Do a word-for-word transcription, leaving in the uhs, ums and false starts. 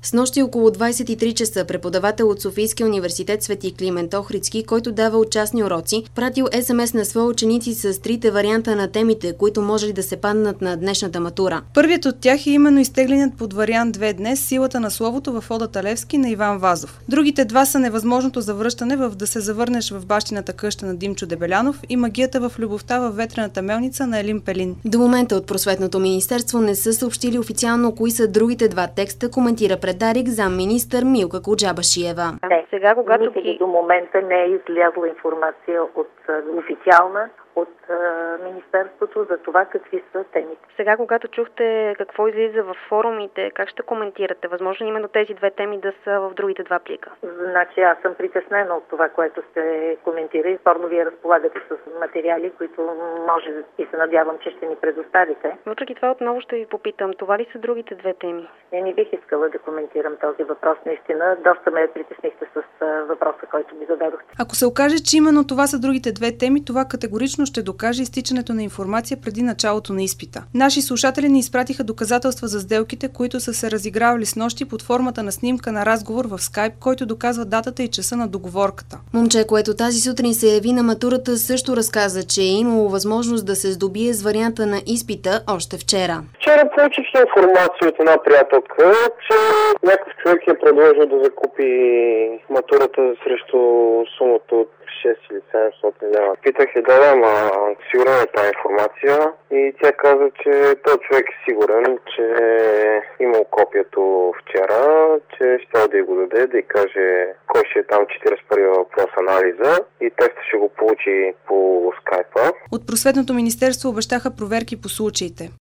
Снощи около двадесет и три часа преподавател от Софийския университет Свети Климент Охридски, който дава частни уроци, пратил ес ем ес на свои ученици с трите варианта на темите, които може да се паднат на днешната матура. Първият от тях е именно изтегленият под вариант две днес силата на словото в Одата Левски на Иван Вазов. Другите два са невъзможното завръщане в Да се завърнеш в бащината къща на Димчо Дебелянов и Магията в любовта във ветрената мелница на Елин Пелин. До момента от Просветното министерство не са съобщили официално кои са другите два текста, коментира пред Дарик замминистър Милка Коджабашиева. Не, сега когато никъде до момента не е излязла информация от официална от а, Министерството за това какви са темите. Сега, когато чухте какво излиза в форумите, как ще коментирате? Възможно именно тези две теми да са в другите два плика? Значи аз съм притеснена от това, което сте коментирали. Спорно вие разполагате с материали, които може и се надявам, че ще ни предоставите. Въпреки това отново ще ви попитам, това ли са другите две теми? Не, не бих искала да коментирам този въпрос. Наистина, доста ме притеснихте с въпроса, който ми зададохте. Ако се окаже, че именно това са другите две теми, това категорично ще докаже изтичането на информация преди началото на изпита. Наши слушатели ни изпратиха доказателства за сделките, които са се разигравали снощи под формата на снимка на разговор в скайп, който доказва датата и часа на договорката. Момче, което тази сутрин се яви на матурата, също разказа, че е имало възможност да се здобие с варианта на изпита още вчера. Вчера получих информация от една приятелка, че някакъв човек е предложил да закупи матурата срещу сумата от шест или седемстотин лева. Питах я да, ама сигурна е тази информация и тя каза, че този човек е сигурен, че е имал копието вчера, че ще да й го даде, да й каже кой ще е там четиридесет първи въпрос анализа и теста ще го получи по скайпа. От Просветното министерство обещаха проверки по случаите.